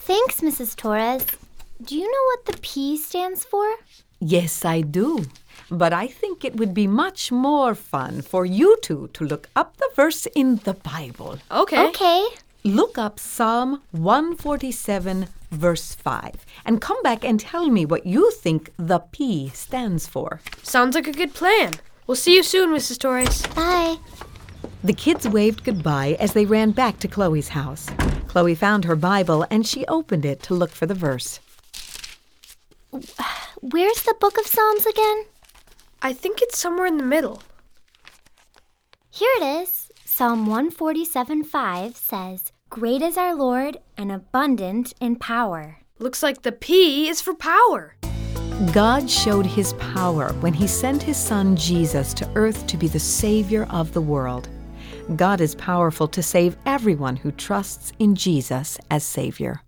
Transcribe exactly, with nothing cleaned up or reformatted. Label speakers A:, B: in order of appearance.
A: Thanks, Missus Torres. Do you know what the P stands for?
B: Yes, I do. But I think it would be much more fun for you two to look up the verse in the Bible.
C: Okay.
A: Okay.
B: Look up Psalm one forty-seven, verse five, and come back and tell me what you think the P stands for.
C: Sounds like a good plan. We'll see you soon, Missus Torres.
A: Bye.
B: The kids waved goodbye as they ran back to Chloe's house. Chloe found her Bible and she opened it to look for the verse.
A: Where's the book of Psalms again?
C: I think it's somewhere in the middle.
A: Here it is. Psalm one forty-seven five says, "Great is our Lord and abundant in power."
C: Looks like the P is for power.
B: God showed his power when he sent his son Jesus to earth to be the Savior of the world. God is powerful to save everyone who trusts in Jesus as Savior.